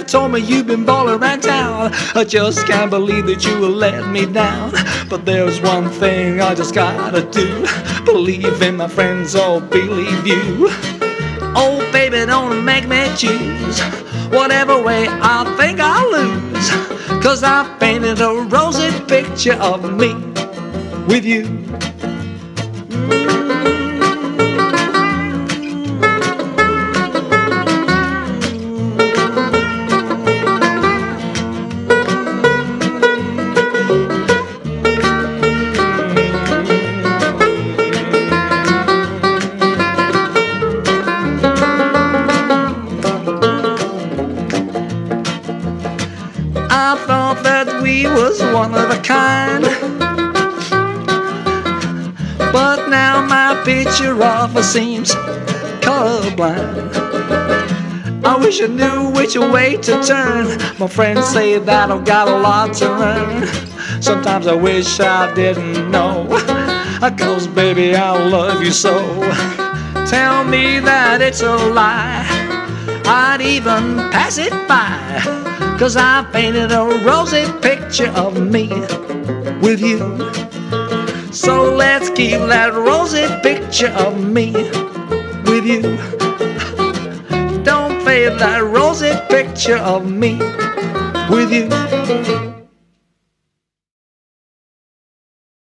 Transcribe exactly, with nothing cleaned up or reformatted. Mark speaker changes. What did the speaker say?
Speaker 1: have told me you've been balling around town. I just can't believe that you will let me down. But there's one thing I just gotta do. Believe in my friends or believe you. Oh baby, don't make me choose. Whatever way I think I'll lose. Cause I've painted a rosy picture of me with you. I thought that we was one of a kind, but now my picture of her seems colorblind. I wish I knew which way to turn. My friends say that I've got a lot to learn. Sometimes I wish I didn't know, cause baby I love you so. Tell me that it's a lie, I'd even pass it by. Cause I painted a rosy picture of me with you. So let's keep that rosy picture of me with you. Don't fade that rosy picture of me with you.